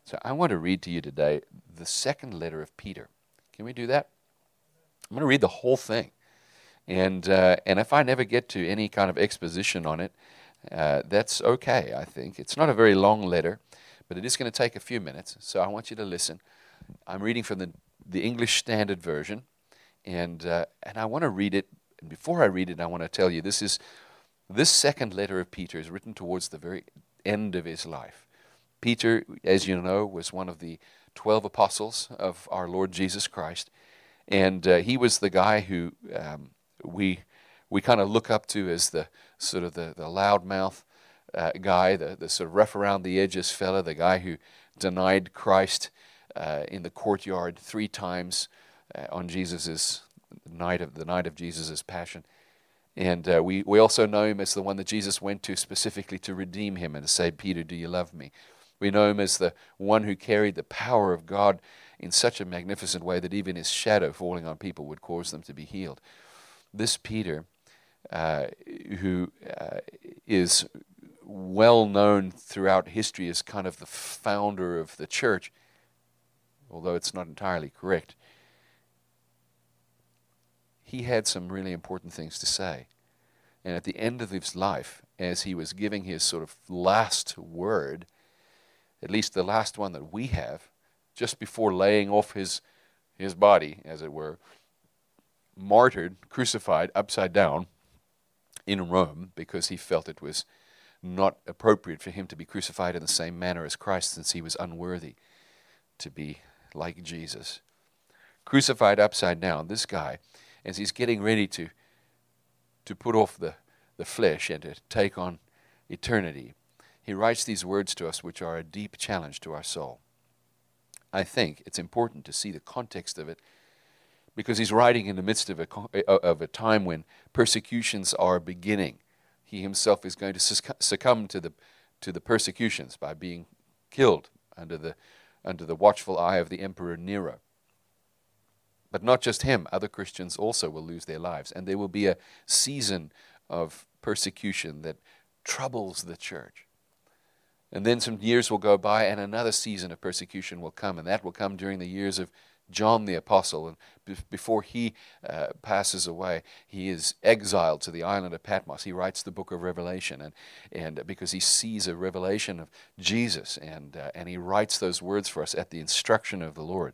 So I want to read to you today the second letter of Peter. Can we do that? I'm going to read the whole thing. And if I never get to any kind of exposition on it, that's okay, I think. It's not a very long letter, but it is going to take a few minutes, so I want you to listen. I'm reading from the English Standard Version, and I want to read it. And before I read it, I want to tell you this second letter of Peter is written towards the very end of his life. Peter, as you know, was one of the 12 apostles of our Lord Jesus Christ, and he was the guy who we kind of look up to as the sort of the loudmouth guy, the sort of rough around the edges fella, the guy who denied Christ in the courtyard 3 times on the night of Jesus' passion. And we also know him as the one that Jesus went to specifically to redeem him and to say, Peter, do you love me? We know him as the one who carried the power of God in such a magnificent way that even his shadow falling on people would cause them to be healed. This Peter, who is well known throughout history as kind of the founder of the church, although it's not entirely correct, he had some really important things to say. And at the end of his life, as he was giving his sort of last word, at least the last one that we have, just before laying off his body, as it were, martyred, crucified, upside down in Rome, because he felt it was not appropriate for him to be crucified in the same manner as Christ, since he was unworthy to be like Jesus. Crucified upside down, this guy, as he's getting ready to put off the flesh and to take on eternity, he writes these words to us which are a deep challenge to our soul. I think it's important to see the context of it, because he's writing in the midst of a time when persecutions are beginning. He himself is going to succumb to the persecutions by being killed under the watchful eye of the Emperor Nero. But not just him, other Christians also will lose their lives, and there will be a season of persecution that troubles the church. And then some years will go by, and another season of persecution will come, and that will come during the years of John the Apostle. And before he passes away, he is exiled to the island of Patmos. He writes the book of Revelation, and because he sees a revelation of Jesus, and he writes those words for us at the instruction of the Lord.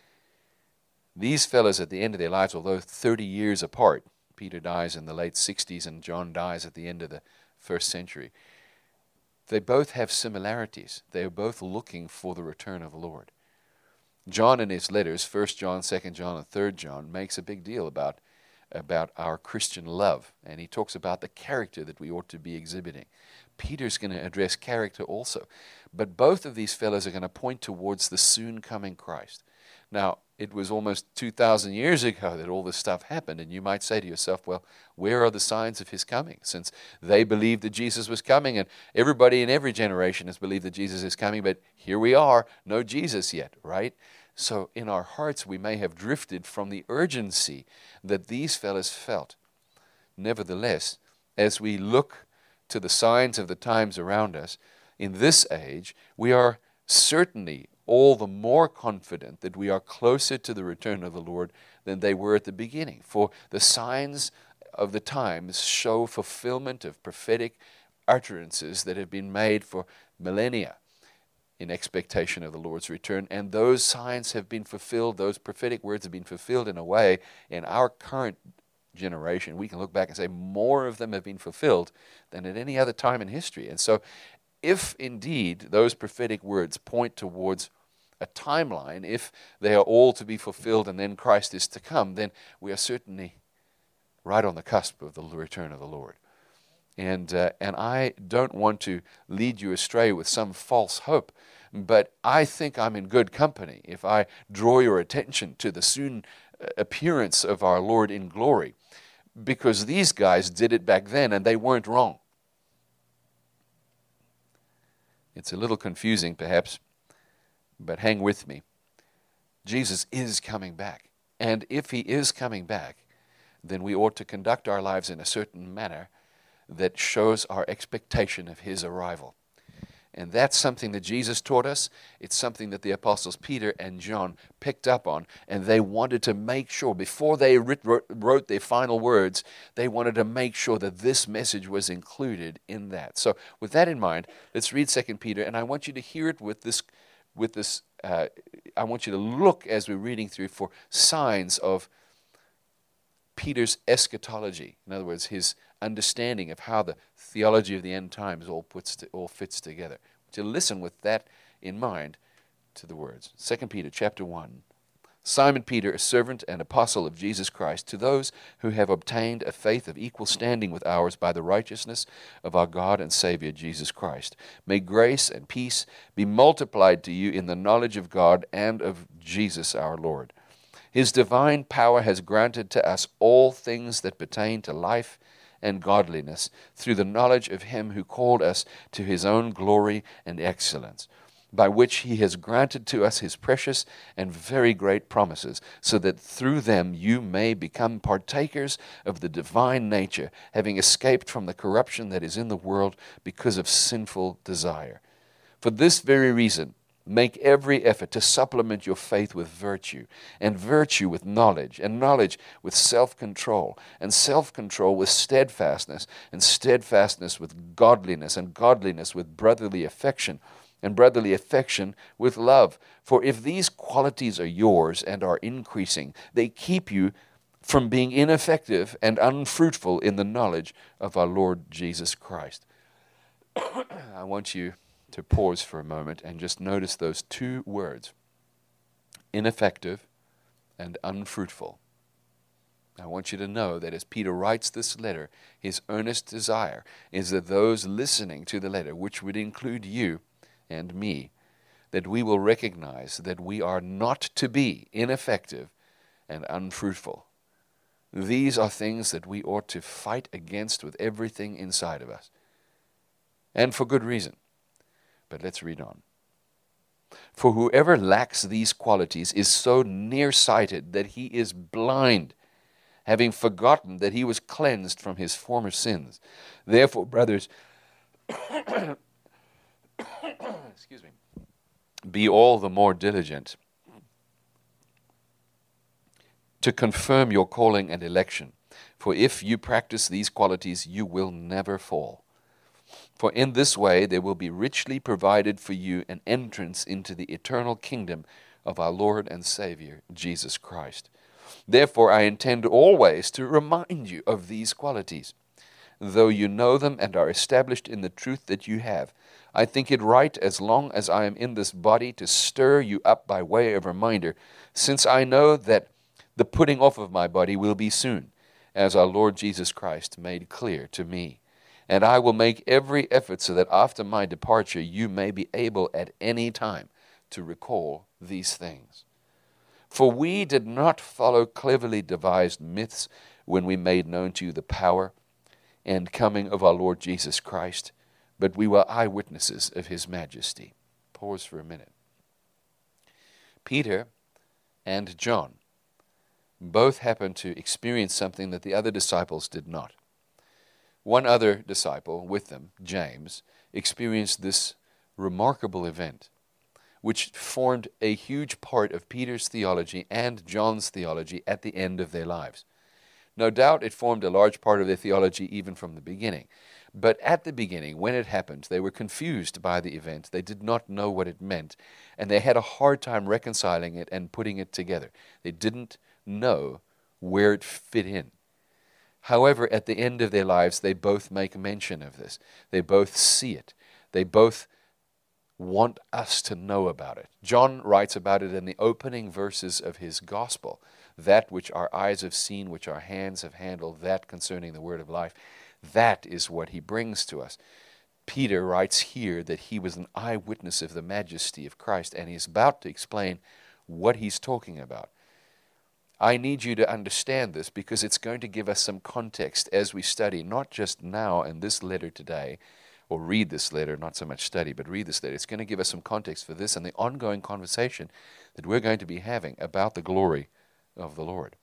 These fellows at the end of their lives, although 30 years apart, Peter dies in the late 60s and John dies at the end of the 1st century, they both have similarities. They are both looking for the return of the Lord. John in his letters, 1 John, 2 John, and 3 John, makes a big deal about our Christian love, and he talks about the character that we ought to be exhibiting. Peter's going to address character also, but both of these fellows are going to point towards the soon coming Christ. Now, it was almost 2,000 years ago that all this stuff happened, and you might say to yourself, well, where are the signs of his coming? Since they believed that Jesus was coming, and everybody in every generation has believed that Jesus is coming, but here we are, no Jesus yet, right? So in our hearts, we may have drifted from the urgency that these fellows felt. Nevertheless, as we look to the signs of the times around us, in this age, we are certainly all the more confident that we are closer to the return of the Lord than they were at the beginning. For the signs of the times show fulfillment of prophetic utterances that have been made for millennia in expectation of the Lord's return, and those signs have been fulfilled, those prophetic words have been fulfilled in a way in our current generation. We can look back and say more of them have been fulfilled than at any other time in history. And so if indeed those prophetic words point towards a timeline, if they are all to be fulfilled and then Christ is to come, then we are certainly right on the cusp of the return of the Lord. And I don't want to lead you astray with some false hope, but I think I'm in good company if I draw your attention to the soon appearance of our Lord in glory, because these guys did it back then and they weren't wrong. It's a little confusing perhaps, but hang with me. Jesus is coming back. And if he is coming back, then we ought to conduct our lives in a certain manner that shows our expectation of his arrival. And that's something that Jesus taught us. It's something that the apostles Peter and John picked up on. And they wanted to make sure, before they wrote their final words, they wanted to make sure that this message was included in that. So with that in mind, let's read 2 Peter. And I want you to hear it with this. I want you to look as we're reading through for signs of Peter's eschatology. In other words, his understanding of how the theology of the end times all fits together. To listen with that in mind to the words. 2 Peter chapter 1. Simon Peter, a servant and apostle of Jesus Christ, to those who have obtained a faith of equal standing with ours by the righteousness of our God and Savior Jesus Christ. May grace and peace be multiplied to you in the knowledge of God and of Jesus our Lord. His divine power has granted to us all things that pertain to life and godliness through the knowledge of him who called us to his own glory and excellence, by which he has granted to us his precious and very great promises, so that through them you may become partakers of the divine nature, having escaped from the corruption that is in the world because of sinful desire. For this very reason, make every effort to supplement your faith with virtue, and virtue with knowledge, and knowledge with self-control, and self-control with steadfastness, and steadfastness with godliness, and godliness with brotherly affection, and brotherly affection with love. For if these qualities are yours and are increasing, they keep you from being ineffective and unfruitful in the knowledge of our Lord Jesus Christ. I want you to pause for a moment and just notice those two words, ineffective and unfruitful. I want you to know that as Peter writes this letter, his earnest desire is that those listening to the letter, which would include you and me, that we will recognize that we are not to be ineffective and unfruitful. These are things that we ought to fight against with everything inside of us, and for good reason. But let's read on. For whoever lacks these qualities is so nearsighted that he is blind, having forgotten that he was cleansed from his former sins. Therefore, brothers, excuse me, be all the more diligent to confirm your calling and election. For if you practice these qualities, you will never fall. For in this way there will be richly provided for you an entrance into the eternal kingdom of our Lord and Savior, Jesus Christ. Therefore I intend always to remind you of these qualities, though you know them and are established in the truth that you have. I think it right, as long as I am in this body, to stir you up by way of reminder, since I know that the putting off of my body will be soon, as our Lord Jesus Christ made clear to me. And I will make every effort so that after my departure you may be able at any time to recall these things. For we did not follow cleverly devised myths when we made known to you the power and coming of our Lord Jesus Christ, but we were eyewitnesses of his majesty. Pause for a minute. Peter and John both happened to experience something that the other disciples did not. One other disciple with them, James, experienced this remarkable event, which formed a huge part of Peter's theology and John's theology at the end of their lives. No doubt it formed a large part of their theology even from the beginning. But at the beginning, when it happened, they were confused by the event. They did not know what it meant, and they had a hard time reconciling it and putting it together. They didn't know where it fit in. However, at the end of their lives, they both make mention of this. They both see it. They both want us to know about it. John writes about it in the opening verses of his gospel. That which our eyes have seen, which our hands have handled, that concerning the word of life, that is what he brings to us. Peter writes here that he was an eyewitness of the majesty of Christ, and he's about to explain what he's talking about. I need you to understand this because it's going to give us some context as we study, not just now in this letter today, or read this letter, not so much study, but read this letter. It's going to give us some context for this and the ongoing conversation that we're going to be having about the glory of the Lord.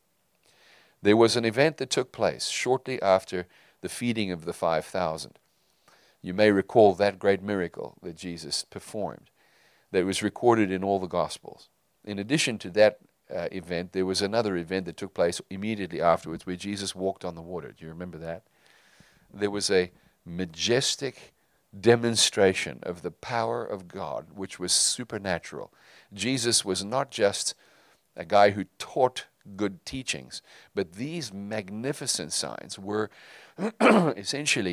There was an event that took place shortly after the feeding of the 5,000. You may recall that great miracle that Jesus performed that was recorded in all the Gospels. In addition to that event, there was another event that took place immediately afterwards where Jesus walked on the water. Do you remember that? There was a majestic demonstration of the power of God, which was supernatural. Jesus was not just a guy who taught good teachings, but these magnificent signs were essentially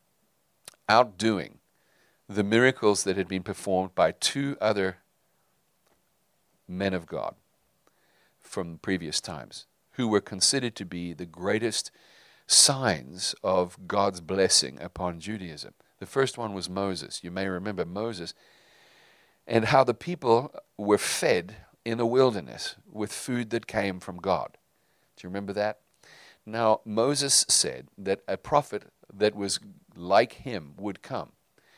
outdoing the miracles that had been performed by two other men of God from previous times, who were considered to be the greatest signs of God's blessing upon Judaism. The first one was Moses. You may remember Moses and how the people were fed in the wilderness with food that came from God. Do you remember that? Now, Moses said that a prophet that was like him would come,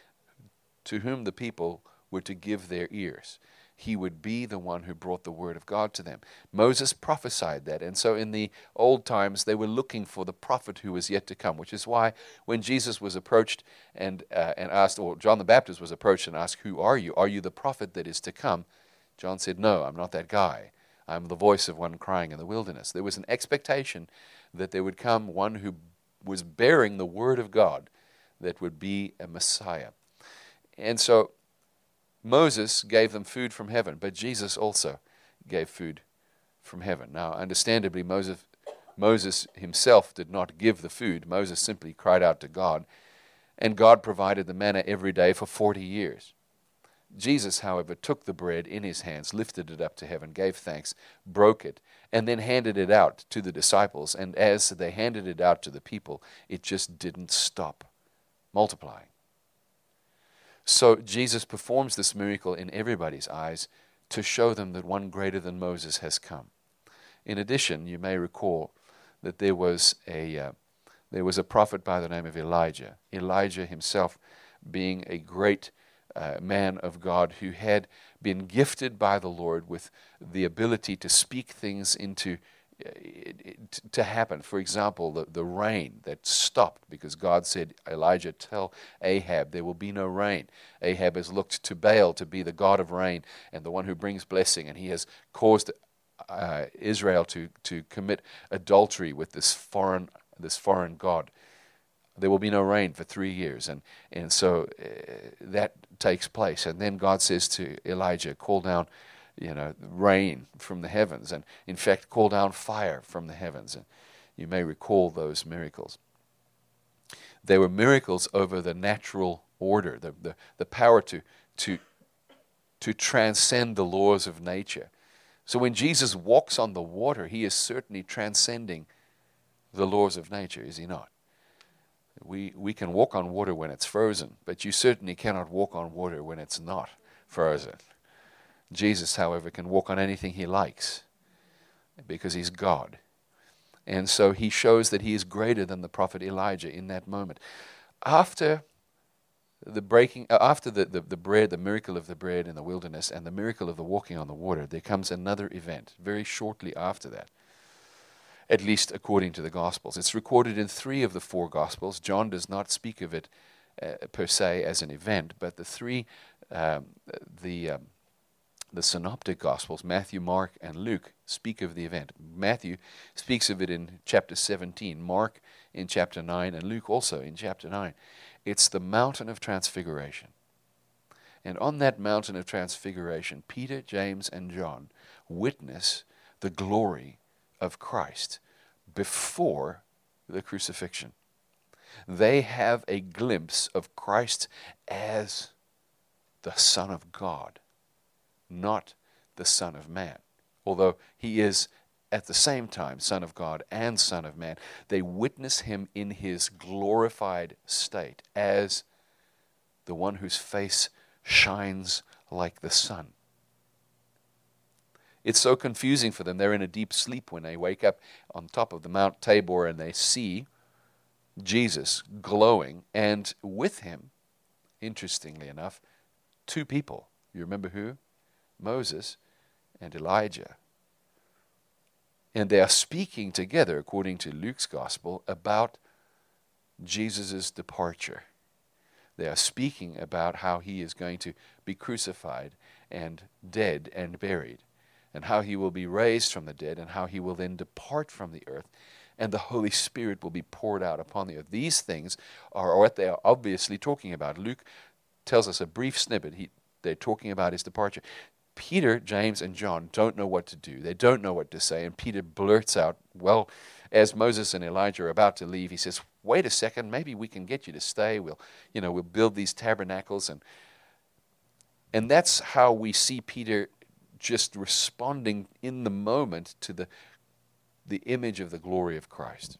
to whom the people were to give their ears. He would be the one who brought the word of God to them. Moses prophesied that, and so in the old times they were looking for the prophet who was yet to come, which is why when Jesus was approached and asked, or John the Baptist was approached and asked, "Who are you? Are you the prophet that is to come?" John said, "No, I'm not that guy. I'm the voice of one crying in the wilderness." There was an expectation that there would come one who was bearing the word of God that would be a Messiah. And so Moses gave them food from heaven, but Jesus also gave food from heaven. Now, understandably, Moses himself did not give the food. Moses simply cried out to God, and God provided the manna every day for 40 years. Jesus, however, took the bread in his hands, lifted it up to heaven, gave thanks, broke it, and then handed it out to the disciples. And as they handed it out to the people, it just didn't stop multiplying. So Jesus performs this miracle in everybody's eyes to show them that one greater than Moses has come. In addition, you may recall that there was a prophet by the name of Elijah. Elijah himself being a great man of God who had been gifted by the Lord with the ability to speak things into to happen. For example, the rain that stopped because God said, "Elijah, tell Ahab there will be no rain." Ahab has looked to Baal to be the god of rain and the one who brings blessing, and he has caused Israel to commit adultery with this foreign god. There will be no rain for 3 years, and so that takes place. And then God says to Elijah, "Call down rain from the heavens," and in fact call down fire from the heavens. And you may recall those miracles. They were miracles over the natural order, the power to transcend the laws of nature. So when Jesus walks on the water, he is certainly transcending the laws of nature, is he not? We can walk on water when it's frozen, but you certainly cannot walk on water when it's not frozen. Jesus, however, can walk on anything he likes because he's God. And so he shows that he is greater than the prophet Elijah in that moment. After the bread, the miracle of the bread in the wilderness and the miracle of the walking on the water, there comes another event very shortly after that, at least according to the Gospels. It's recorded in 3 of the 4 Gospels. John does not speak of it per se as an event, but the synoptic Gospels, Matthew, Mark, and Luke, speak of the event. Matthew speaks of it in chapter 17, Mark in chapter 9, and Luke also in chapter 9. It's the mountain of transfiguration. And on that mountain of transfiguration, Peter, James, and John witness the glory of Christ before the crucifixion. They have a glimpse of Christ as the Son of God, not the Son of Man. Although he is at the same time Son of God and Son of Man, they witness him in his glorified state as the one whose face shines like the sun. It's so confusing for them. They're in a deep sleep when they wake up on top of the Mount Tabor and they see Jesus glowing, and with him, interestingly enough, 2 people. You remember who? Moses and Elijah. And they are speaking together, according to Luke's Gospel, about Jesus' departure. They are speaking about how he is going to be crucified and dead and buried, and how he will be raised from the dead, and how he will then depart from the earth, and the Holy Spirit will be poured out upon the earth. These things are what they are obviously talking about. Luke tells us a brief snippet. They're talking about his departure. Peter, James, and John don't know what to do. They don't know what to say, and Peter blurts out, well, as Moses and Elijah are about to leave, he says, wait a second, maybe we can get you to stay. We'll build these tabernacles. And that's how we see Peter just responding in the moment to the image of the glory of Christ.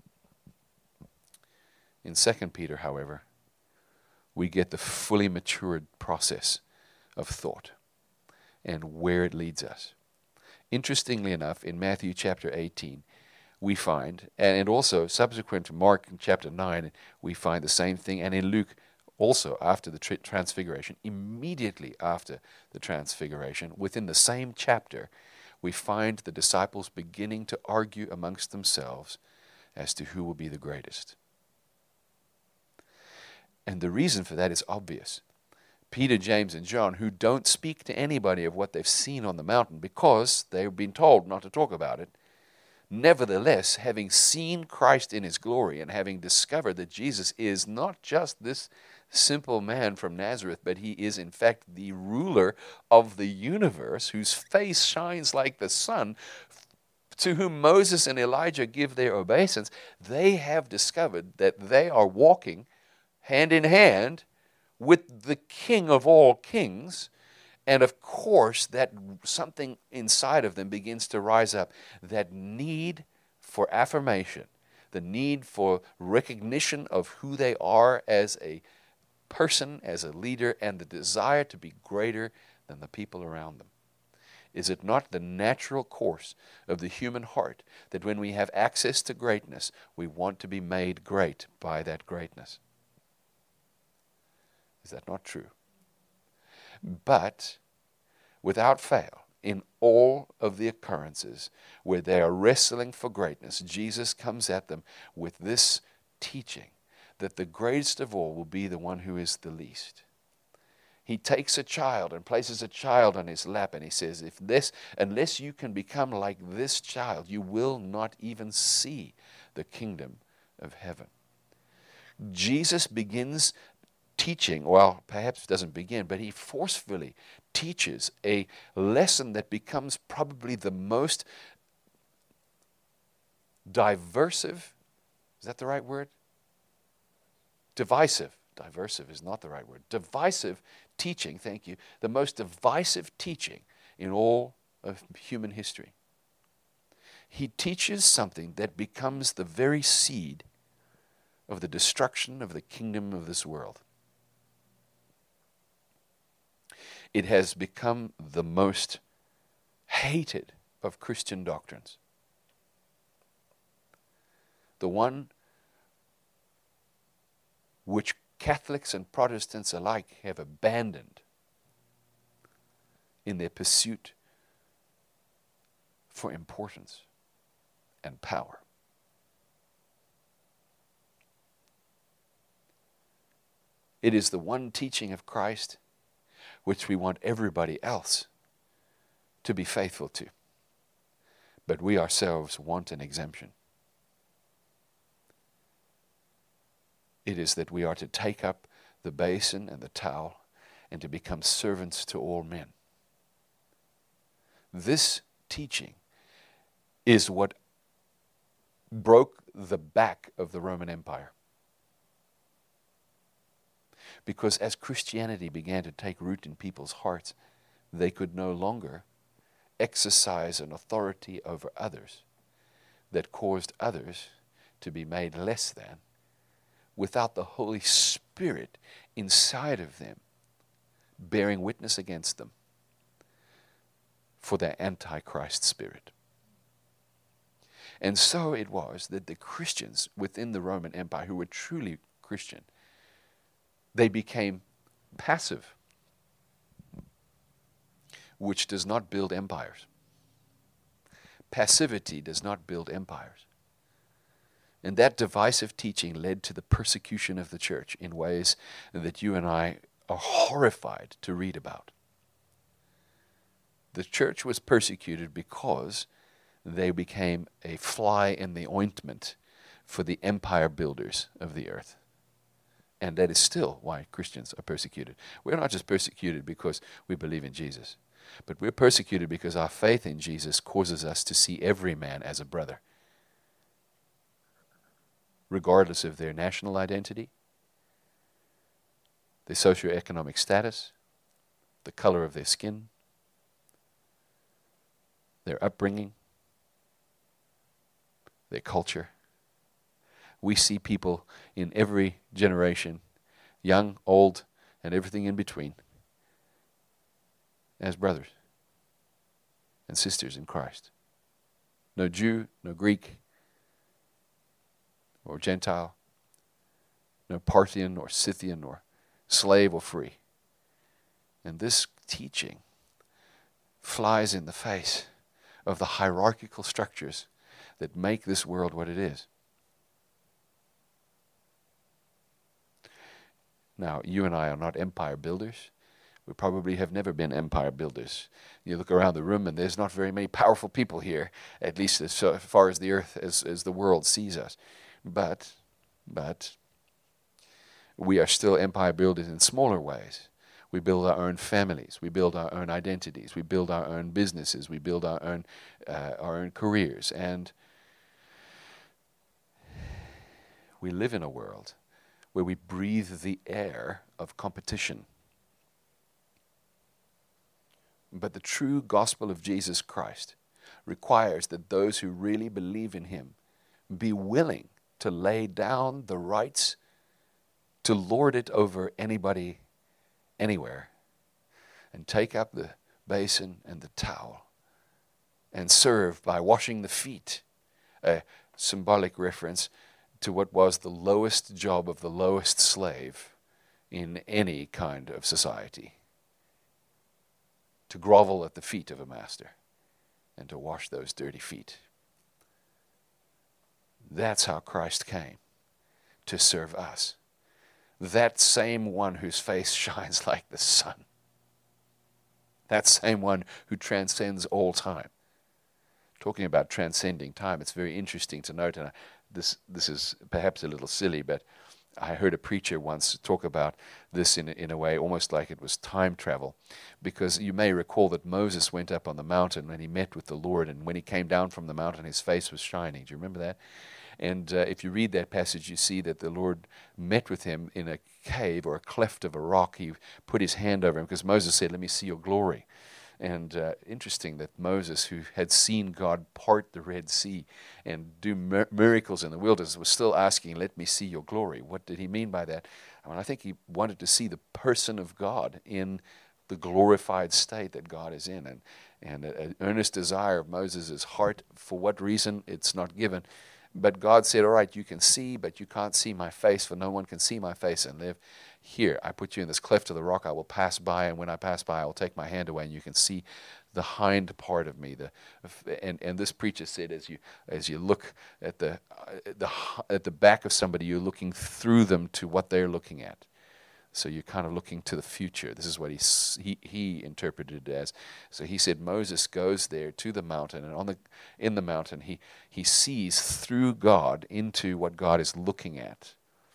In 2 Peter, however, we get the fully matured process of thought and where it leads us. Interestingly enough, in Matthew chapter 18, we find, and also subsequent to Mark in chapter 9, we find the same thing, and in Luke also after the transfiguration, immediately after the transfiguration, within the same chapter, we find the disciples beginning to argue amongst themselves as to who will be the greatest. And the reason for that is obvious. Peter, James, and John, who don't speak to anybody of what they've seen on the mountain because they've been told not to talk about it, nevertheless, having seen Christ in his glory and having discovered that Jesus is not just this simple man from Nazareth, but he is in fact the ruler of the universe, whose face shines like the sun, to whom Moses and Elijah give their obeisance, they have discovered that they are walking hand in hand with the King of all kings. And of course, that something inside of them begins to rise up, that need for affirmation, the need for recognition of who they are as a person, as a leader, and the desire to be greater than the people around them. Is it not the natural course of the human heart that when we have access to greatness, we want to be made great by that greatness? Is that not true? But without fail, in all of the occurrences where they are wrestling for greatness, Jesus comes at them with this teaching that the greatest of all will be the one who is the least. He takes a child and places a child on his lap, and he says, unless you can become like this child, you will not even see the kingdom of heaven. Jesus begins teaching, well, perhaps doesn't begin, but he forcefully teaches a lesson that becomes probably the most diversive, is that the right word? Divisive. Divisive is not the right word. Divisive teaching, thank you. The most divisive teaching in all of human history. He teaches something that becomes the very seed of the destruction of the kingdom of this world. It has become the most hated of Christian doctrines. The one which Catholics and Protestants alike have abandoned in their pursuit for importance and power. It is the one teaching of Christ which we want everybody else to be faithful to. But we ourselves want an exemption. It is that we are to take up the basin and the towel and to become servants to all men. This teaching is what broke the back of the Roman Empire. Because as Christianity began to take root in people's hearts, they could no longer exercise an authority over others that caused others to be made less than, without the Holy Spirit inside of them bearing witness against them for their antichrist spirit. And so it was that the Christians within the Roman Empire, who were truly Christian, they became passive, which does not build empires. Passivity does not build empires. And that divisive teaching led to the persecution of the church in ways that you and I are horrified to read about. The church was persecuted because they became a fly in the ointment for the empire builders of the earth. And that is still why Christians are persecuted. We're not just persecuted because we believe in Jesus, but we're persecuted because our faith in Jesus causes us to see every man as a brother, regardless of their national identity, their socioeconomic status, the color of their skin, their upbringing, their culture. We see people in every generation, young, old, and everything in between, as brothers and sisters in Christ. No Jew, no Greek, or Gentile, no Parthian or Scythian or slave or free. And this teaching flies in the face of the hierarchical structures that make this world what it is. Now, you and I are not empire builders. We probably have never been empire builders. You look around the room and there's not very many powerful people here, at least as far as the earth, as the world sees us. But we are still empire builders in smaller ways. We build our own families. We build our own identities. We build our own businesses. We build our own careers. And we live in a world where we breathe the air of competition. But the true gospel of Jesus Christ requires that those who really believe in him be willing to lay down the rights to lord it over anybody, anywhere, and take up the basin and the towel and serve by washing the feet, a symbolic reference to what was the lowest job of the lowest slave in any kind of society. To grovel at the feet of a master and to wash those dirty feet. That's how Christ came, to serve us. That same one whose face shines like the sun. That same one who transcends all time. Talking about transcending time, it's very interesting to note, and this is perhaps a little silly, but I heard a preacher once talk about this in a way almost like it was time travel, because you may recall that Moses went up on the mountain when he met with the Lord, and when he came down from the mountain his face was shining. Do you remember that? And if you read that passage, you see that the Lord met with him in a cave or a cleft of a rock. He put his hand over him because Moses said, "Let me see your glory." And interesting that Moses, who had seen God part the Red Sea and do miracles in the wilderness, was still asking, "Let me see your glory." What did he mean by that? I think he wanted to see the person of God in the glorified state that God is in. And an earnest desire of Moses' heart, for what reason, it's not given. But God said, "All right, you can see, but you can't see my face, for no one can see my face and live. Here, I put you in this cleft of the rock. I will pass by, and when I pass by, I will take my hand away, and you can see the hind part of me." And this preacher said, as you look at the back of somebody, you're looking through them to what they're looking at. So you're kind of looking to the future. This is what he interpreted it as. So he said Moses goes there to the mountain, and in the mountain he sees through God into what God is looking at.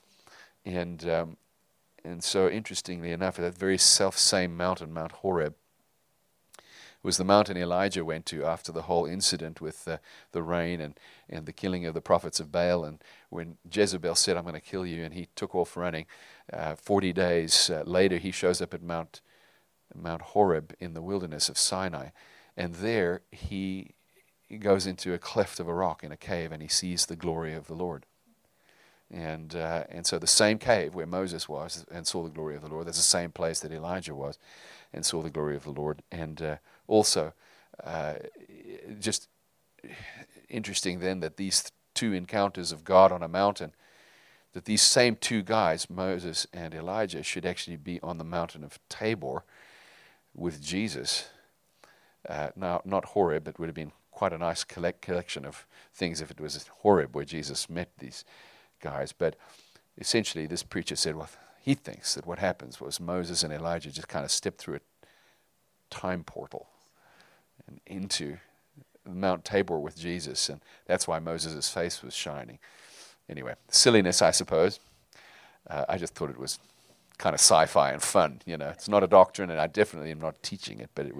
And so interestingly enough, that very self-same mountain, Mount Horeb, was the mountain Elijah went to after the whole incident with the rain and the killing of the prophets of Baal. And when Jezebel said, "I'm going to kill you," and he took off running, 40 days later he shows up at Mount Horeb in the wilderness of Sinai. And there he goes into a cleft of a rock in a cave, and he sees the glory of the Lord. And so the same cave where Moses was and saw the glory of the Lord, that's the same place that Elijah was and saw the glory of the Lord. And also, just interesting then that these two encounters of God on a mountain, that these same two guys, Moses and Elijah, should actually be on the mountain of Tabor with Jesus. Now, not Horeb, it would have been quite a nice collection of things if it was at Horeb where Jesus met these guys. But essentially this preacher said, well, he thinks that what happens was Moses and Elijah just kind of stepped through a time portal and into Mount Tabor with Jesus, and that's why Moses' face was shining. Anyway, silliness, I suppose. I just thought it was kind of sci-fi and fun. It's not a doctrine, and I definitely am not teaching it, but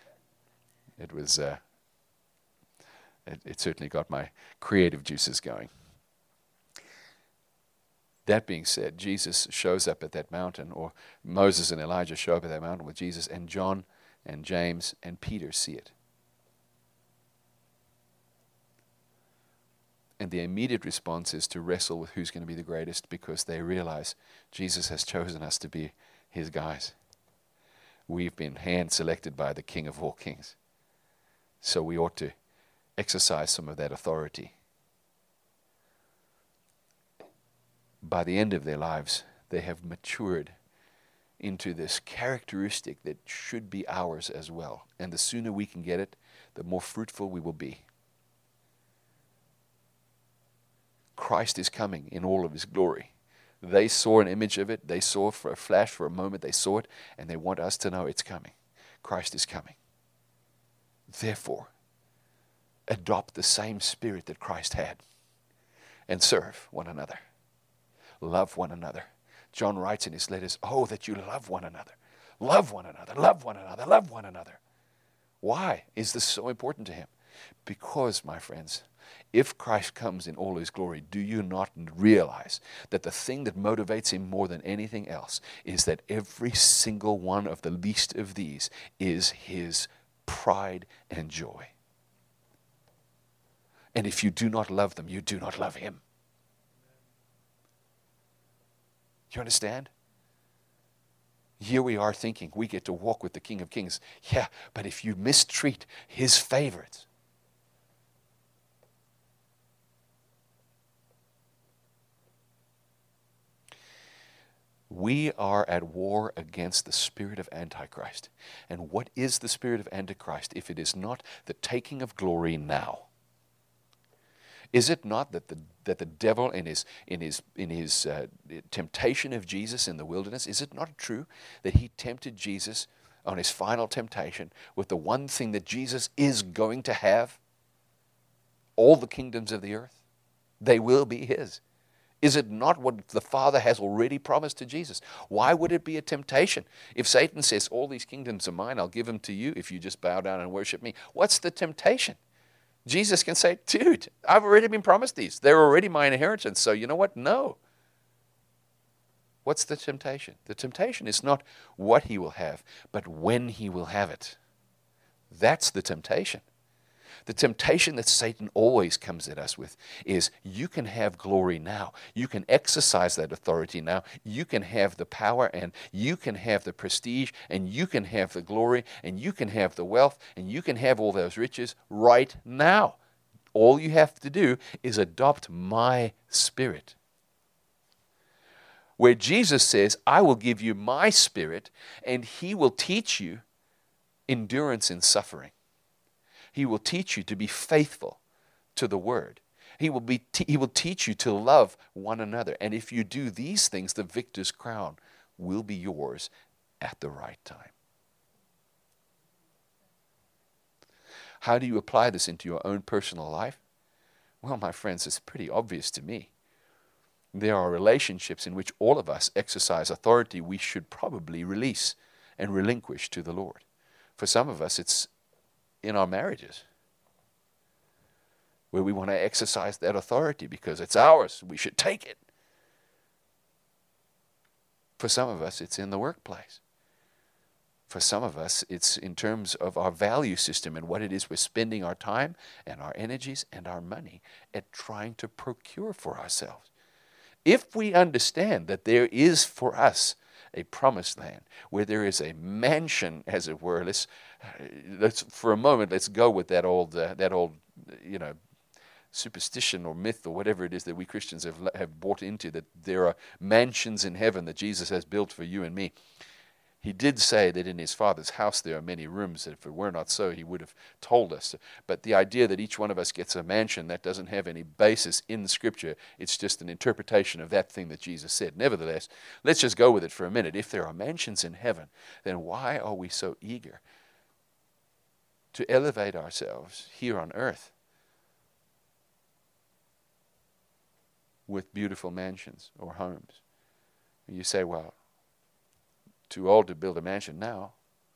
it certainly got my creative juices going. That being said, Jesus shows up at that mountain, or Moses and Elijah show up at that mountain with Jesus, and John and James and Peter see it. And the immediate response is to wrestle with who's going to be the greatest, because they realize Jesus has chosen us to be his guys. We've been hand-selected by the King of all kings. So we ought to exercise some of that authority. By the end of their lives, they have matured into this characteristic that should be ours as well. And the sooner we can get it, the more fruitful we will be. Christ is coming in all of his glory. They saw an image of it. They saw for a flash, for a moment, they saw it, and they want us to know it's coming. Christ is coming. Therefore, adopt the same spirit that Christ had and serve one another. Love one another. John writes in his letters, oh, that you love one another. Love one another, love one another, love one another. Why is this so important to him? Because, my friends, if Christ comes in all his glory, do you not realize that the thing that motivates him more than anything else is that every single one of the least of these is his pride and joy? And if you do not love them, you do not love him. You understand? Here we are thinking we get to walk with the King of Kings. Yeah, but if you mistreat his favorites, we are at war against the spirit of Antichrist. And what is the spirit of Antichrist if it is not the taking of glory now? Is it not that the devil in his temptation of Jesus in the wilderness, is it not true that he tempted Jesus on his final temptation with the one thing that Jesus is going to have? All the kingdoms of the earth, they will be his. Is it not what the Father has already promised to Jesus? Why would it be a temptation? If Satan says, all these kingdoms are mine, I'll give them to you if you just bow down and worship me, what's the temptation? Jesus can say, dude, I've already been promised these. They're already my inheritance. So you know what? No. What's the temptation? The temptation is not what he will have, but when he will have it. That's the temptation. The temptation that Satan always comes at us with is you can have glory now. You can exercise that authority now. You can have the power and you can have the prestige and you can have the glory and you can have the wealth and you can have all those riches right now. All you have to do is adopt my spirit. Where Jesus says, I will give you my spirit and he will teach you endurance in suffering. He will teach you to be faithful to the word. He will teach you to love one another. And if you do these things, the victor's crown will be yours at the right time. How do you apply this into your own personal life? Well, my friends, it's pretty obvious to me. There are relationships in which all of us exercise authority we should probably release and relinquish to the Lord. For some of us, it's in our marriages, where we want to exercise that authority because it's ours. We should take it. For some of us, it's in the workplace. For some of us, it's in terms of our value system and what it is we're spending our time and our energies and our money at trying to procure for ourselves. If we understand that there is for us a promised land where there is a mansion, as it were, let's for a moment let's go with that old superstition or myth or whatever it is that we Christians have bought into, that there are mansions in heaven that Jesus has built for you and me. He did say that in his Father's house there are many rooms, that if it were not so, he would have told us. But the idea that each one of us gets a mansion, that doesn't have any basis in Scripture. It's just an interpretation of that thing that Jesus said. Nevertheless, let's just go with it for a minute. If there are mansions in heaven, then why are we so eager to elevate ourselves here on earth with beautiful mansions or homes? And you say, well, too old to build a mansion now.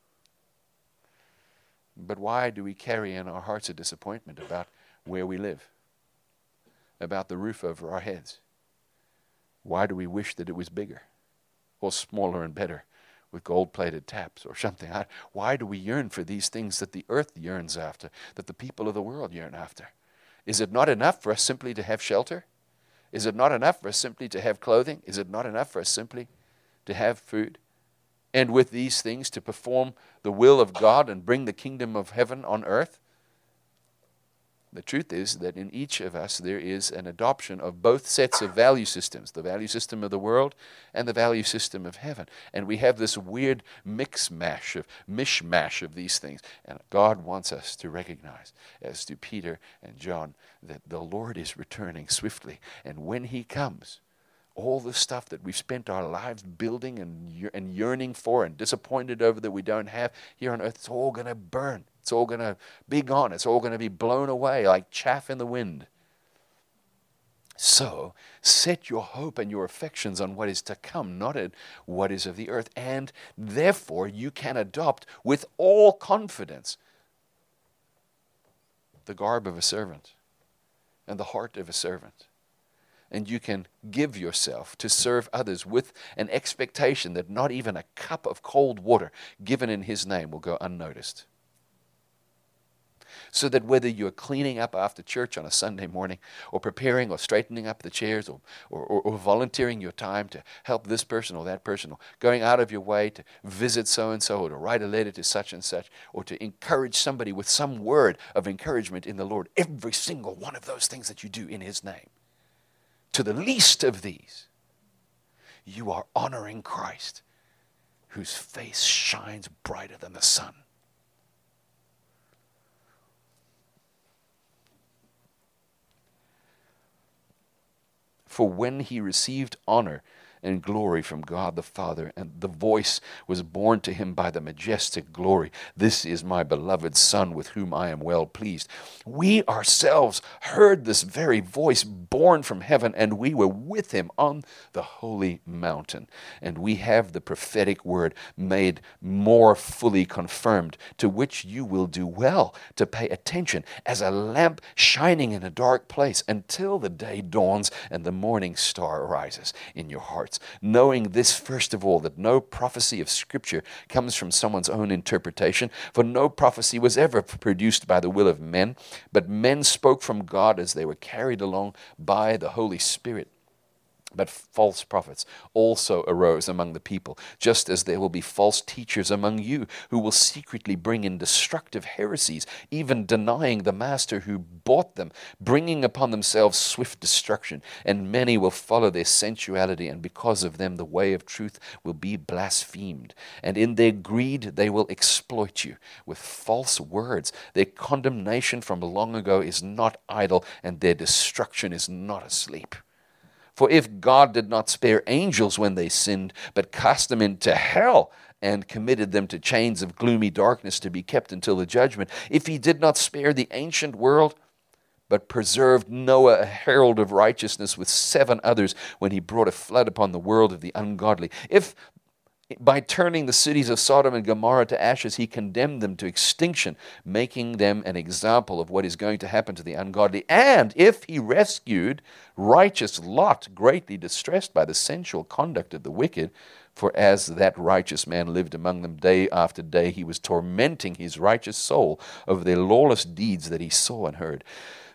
But why do we carry in our hearts a disappointment about where we live, about the roof over our heads? Why do we wish that it was bigger or smaller and better with gold-plated taps or something? Why do we yearn for these things that the earth yearns after, that the people of the world yearn after? Is it not enough for us simply to have shelter? Is it not enough for us simply to have clothing? Is it not enough for us simply to have food? And with these things to perform the will of God and bring the kingdom of heaven on earth? The truth is that in each of us there is an adoption of both sets of value systems, the value system of the world and the value system of heaven. And we have this weird mishmash of these things. And God wants us to recognize, as do Peter and John, that the Lord is returning swiftly. And when he comes, all the stuff that we've spent our lives building and yearning for and disappointed over that we don't have here on earth, it's all going to burn. It's all going to be gone. It's all going to be blown away like chaff in the wind. So, set your hope and your affections on what is to come, not at what is of the earth. And therefore, you can adopt with all confidence the garb of a servant and the heart of a servant. And you can give yourself to serve others with an expectation that not even a cup of cold water given in his name will go unnoticed. So that whether you're cleaning up after church on a Sunday morning, or preparing or straightening up the chairs, or volunteering your time to help this person or that person, or going out of your way to visit so-and-so, or to write a letter to such and such, or to encourage somebody with some word of encouragement in the Lord, every single one of those things that you do in his name, to the least of these, you are honoring Christ, whose face shines brighter than the sun. For when he received honor and glory from God the Father, and the voice was borne to him by the majestic glory, "This is my beloved Son, with whom I am well pleased." We ourselves heard this very voice borne from heaven, and we were with him on the holy mountain. And we have the prophetic word made more fully confirmed, to which you will do well to pay attention, as a lamp shining in a dark place, until the day dawns and the morning star rises in your hearts. Knowing this, first of all, that no prophecy of Scripture comes from someone's own interpretation, for no prophecy was ever produced by the will of men, but men spoke from God as they were carried along by the Holy Spirit. But false prophets also arose among the people, just as there will be false teachers among you, who will secretly bring in destructive heresies, even denying the master who bought them, bringing upon themselves swift destruction. And many will follow their sensuality, and because of them the way of truth will be blasphemed. And in their greed they will exploit you with false words. Their condemnation from long ago is not idle, and their destruction is not asleep. For if God did not spare angels when they sinned, but cast them into hell and committed them to chains of gloomy darkness to be kept until the judgment, if he did not spare the ancient world, but preserved Noah, a herald of righteousness, with 7 others, when he brought a flood upon the world of the ungodly, if by turning the cities of Sodom and Gomorrah to ashes, he condemned them to extinction, making them an example of what is going to happen to the ungodly. And if he rescued righteous Lot, greatly distressed by the sensual conduct of the wicked, for as that righteous man lived among them day after day, he was tormenting his righteous soul over their lawless deeds that he saw and heard.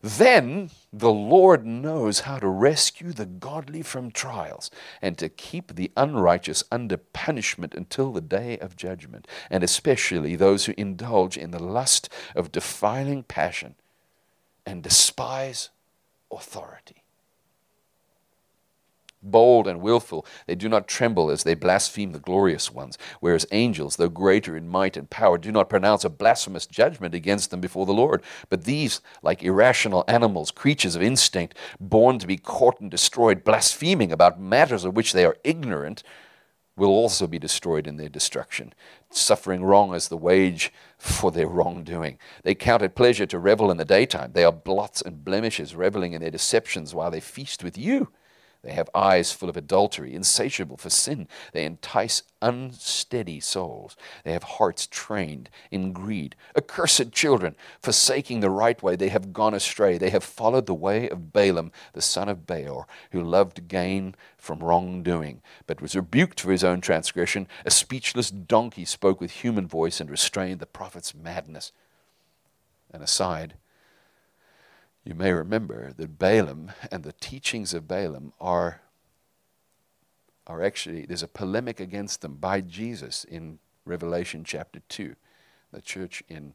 Then the Lord knows how to rescue the godly from trials, and to keep the unrighteous under punishment until the day of judgment, and especially those who indulge in the lust of defiling passion and despise authority. bold and willful. They do not tremble as they blaspheme the glorious ones, whereas angels, though greater in might and power, do not pronounce a blasphemous judgment against them before the Lord. But these, like irrational animals, creatures of instinct, born to be caught and destroyed, blaspheming about matters of which they are ignorant, will also be destroyed in their destruction, suffering wrong as the wage for their wrongdoing. They count it pleasure to revel in the daytime. They are blots and blemishes, reveling in their deceptions while they feast with you. They have eyes full of adultery, insatiable for sin. They entice unsteady souls. They have hearts trained in greed. Accursed children, forsaking the right way, they have gone astray. They have followed the way of Balaam, the son of Beor, who loved gain from wrongdoing, but was rebuked for his own transgression. A speechless donkey spoke with human voice and restrained the prophet's madness. And aside, you may remember that Balaam and the teachings of Balaam are actually, there's a polemic against them by Jesus in Revelation chapter 2. The church in,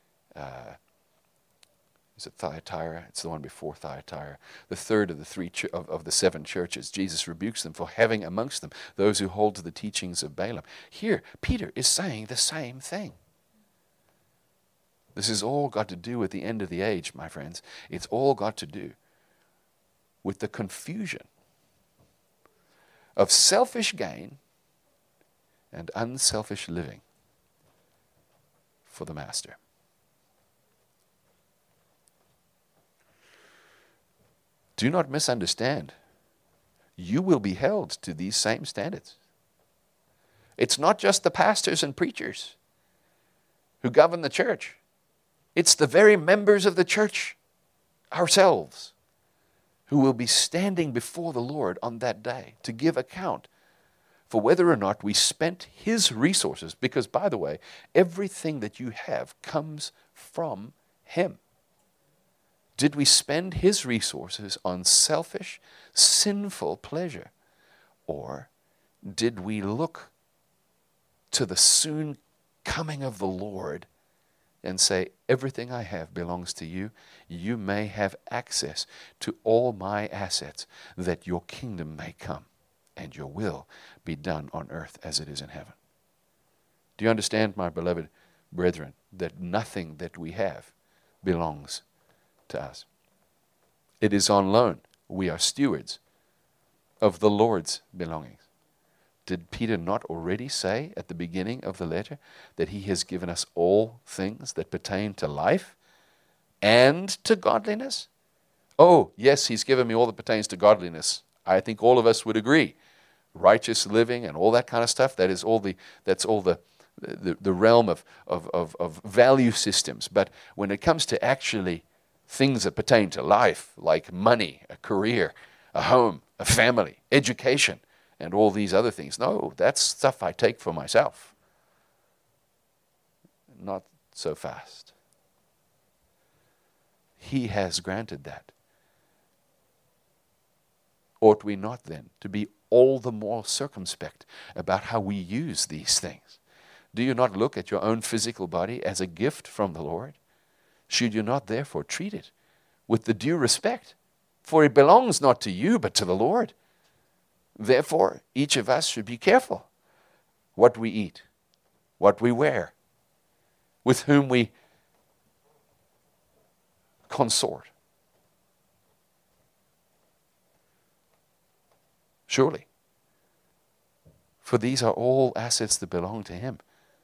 is it Thyatira? It's the one before Thyatira. The third of the of the seven churches. Jesus rebukes them for having amongst them those who hold to the teachings of Balaam. Here, Peter is saying the same thing. This has all got to do with the end of the age, my friends. It's all got to do with the confusion of selfish gain and unselfish living for the master. Do not misunderstand. You will be held to these same standards. It's not just the pastors and preachers who govern the church. It's the very members of the church, ourselves, who will be standing before the Lord on that day to give account for whether or not we spent His resources. Because, by the way, everything that you have comes from Him. Did we spend His resources on selfish, sinful pleasure? Or did we look to the soon coming of the Lord and say, everything I have belongs to you. You may have access to all my assets, that your kingdom may come and your will be done on earth as it is in heaven. Do you understand, my beloved brethren, that nothing that we have belongs to us? It is on loan. We are stewards of the Lord's belongings. Did Peter not already say at the beginning of the letter that he has given us all things that pertain to life and to godliness? Oh, yes, he's given me all that pertains to godliness. I think all of us would agree. Righteous living and all that kind of stuff, that's all the realm of value systems. But when it comes to actually things that pertain to life, like money, a career, a home, a family, education, and all these other things. No, that's stuff I take for myself. Not so fast. He has granted that. Ought we not then to be all the more circumspect about how we use these things? Do you not look at your own physical body as a gift from the Lord? Should you not therefore treat it with the due respect? For it belongs not to you, but to the Lord. Therefore, each of us should be careful what we eat, what we wear, with whom we consort. Surely. For these are all assets that belong to Him.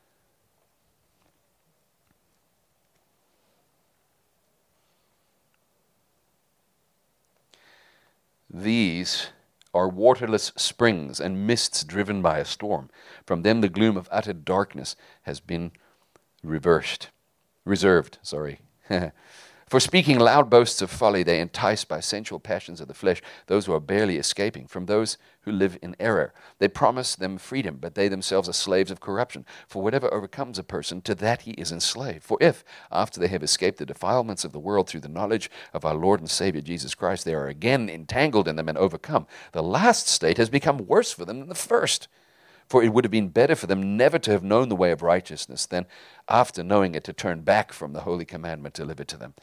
These are waterless springs and mists driven by a storm. From them the gloom of utter darkness has been reserved. For speaking loud boasts of folly, they entice by sensual passions of the flesh those who are barely escaping from those who live in error. They promise them freedom, but they themselves are slaves of corruption. For whatever overcomes a person, to that he is enslaved. For if, after they have escaped the defilements of the world through the knowledge of our Lord and Savior Jesus Christ, they are again entangled in them and overcome, the last state has become worse for them than the first. For it would have been better for them never to have known the way of righteousness than, after knowing it, to turn back from the holy commandment delivered to them.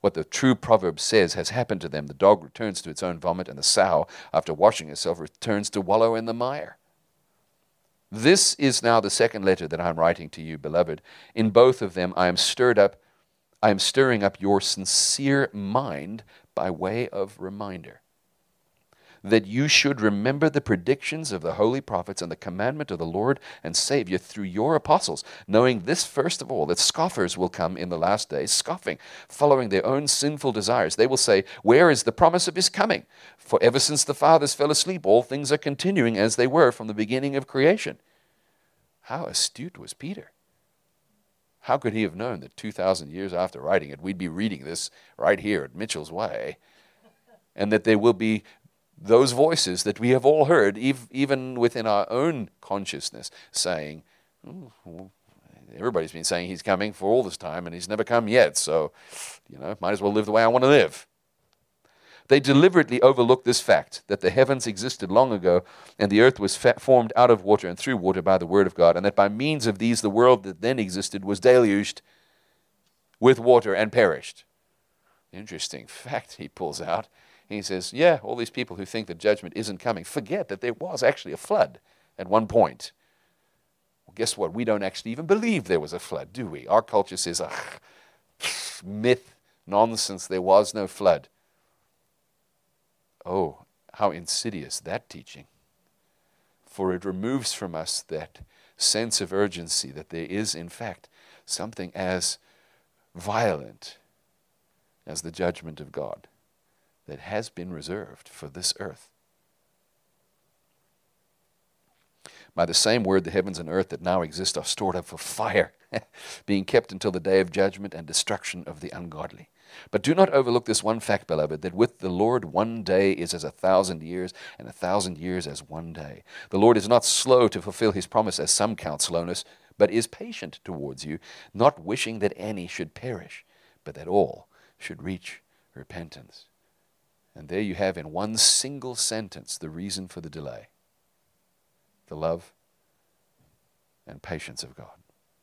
What the true proverb says has happened to them. The dog returns to its own vomit, and the sow, after washing herself, returns to wallow in the mire. This is now the second letter that I am writing to you, beloved. In both of them I am stirring up your sincere mind by way of reminder, that you should remember the predictions of the holy prophets and the commandment of the Lord and Savior through your apostles, knowing this first of all, that scoffers will come in the last days, scoffing, following their own sinful desires. They will say, where is the promise of his coming? For ever since the fathers fell asleep, all things are continuing as they were from the beginning of creation. How astute was Peter? How could he have known that 2,000 years after writing it, we'd be reading this right here at Mitchell's Way, and that there will be those voices that we have all heard, even within our own consciousness, saying, everybody's been saying he's coming for all this time, and he's never come yet, so, might as well live the way I want to live. They deliberately overlook this fact, that the heavens existed long ago, and the earth was formed out of water and through water by the word of God, and that by means of these the world that then existed was deluged with water and perished. Interesting fact he pulls out. He says, all these people who think that judgment isn't coming forget that there was actually a flood at one point. Well, guess what? We don't actually even believe there was a flood, do we? Our culture says, myth, nonsense, there was no flood. Oh, how insidious that teaching. For it removes from us that sense of urgency that there is, in fact, something as violent as the judgment of God that has been reserved for this earth. By the same word, the heavens and earth that now exist are stored up for fire, being kept until the day of judgment and destruction of the ungodly. But do not overlook this one fact, beloved, that with the Lord 1 day is as 1,000 years, and 1,000 years as 1 day. The Lord is not slow to fulfill his promise, as some count slowness, but is patient towards you, not wishing that any should perish, but that all should reach repentance. And there you have in one single sentence the reason for the delay: the love and patience of God.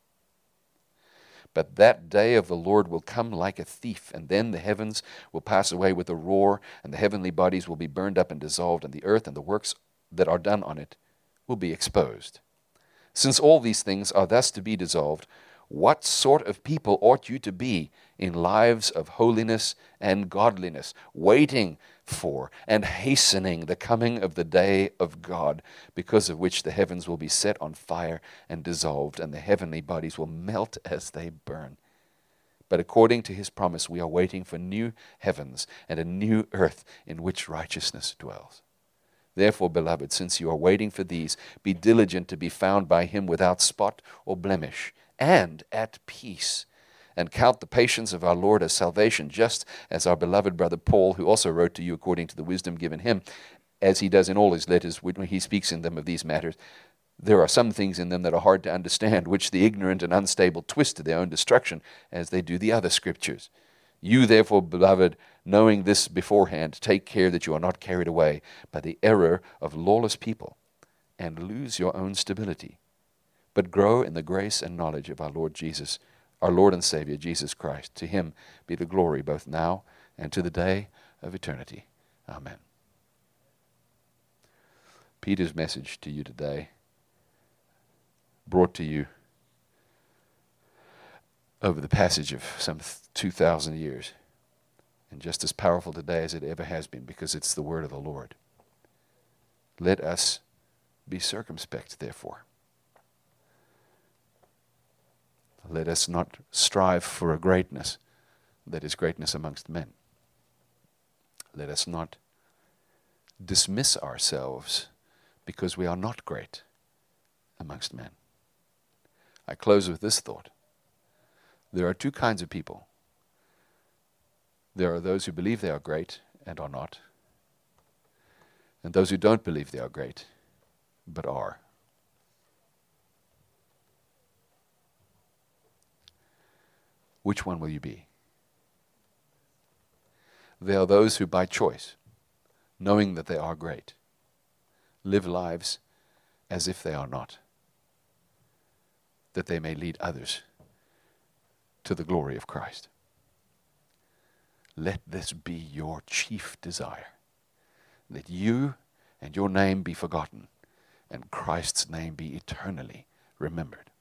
But that day of the Lord will come like a thief, and then the heavens will pass away with a roar, and the heavenly bodies will be burned up and dissolved, and the earth and the works that are done on it will be exposed. Since all these things are thus to be dissolved, what sort of people ought you to be in lives of holiness and godliness, waiting for and hastening the coming of the day of God, because of which the heavens will be set on fire and dissolved, and the heavenly bodies will melt as they burn? But according to his promise, we are waiting for new heavens and a new earth in which righteousness dwells. Therefore, beloved, since you are waiting for these, be diligent to be found by him without spot or blemish, and at peace, and count the patience of our Lord as salvation, just as our beloved brother Paul, who also wrote to you according to the wisdom given him, as he does in all his letters when he speaks in them of these matters. There are some things in them that are hard to understand, which the ignorant and unstable twist to their own destruction, as they do the other scriptures. You therefore, beloved, knowing this beforehand, take care that you are not carried away by the error of lawless people, and lose your own stability, but grow in the grace and knowledge of our Lord Jesus, our Lord and Savior, Jesus Christ. To him be the glory both now and to the day of eternity. Amen. Peter's message to you today, brought to you over the passage of some 2,000 years, and just as powerful today as it ever has been, because it's the word of the Lord. Let us be circumspect, therefore. Let us not strive for a greatness that is greatness amongst men. Let us not dismiss ourselves because we are not great amongst men. I close with this thought. There are two kinds of people. There are those who believe they are great and are not, and those who don't believe they are great but are. Which one will you be? There are those who by choice, knowing that they are great, live lives as if they are not, that they may lead others to the glory of Christ. let this be your chief desire, that you and your name be forgotten and Christ's name be eternally remembered.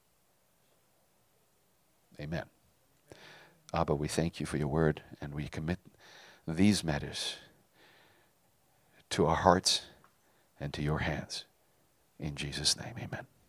Amen. Abba, we thank you for your word, and we commit these matters to our hearts and to your hands. In Jesus' name, amen.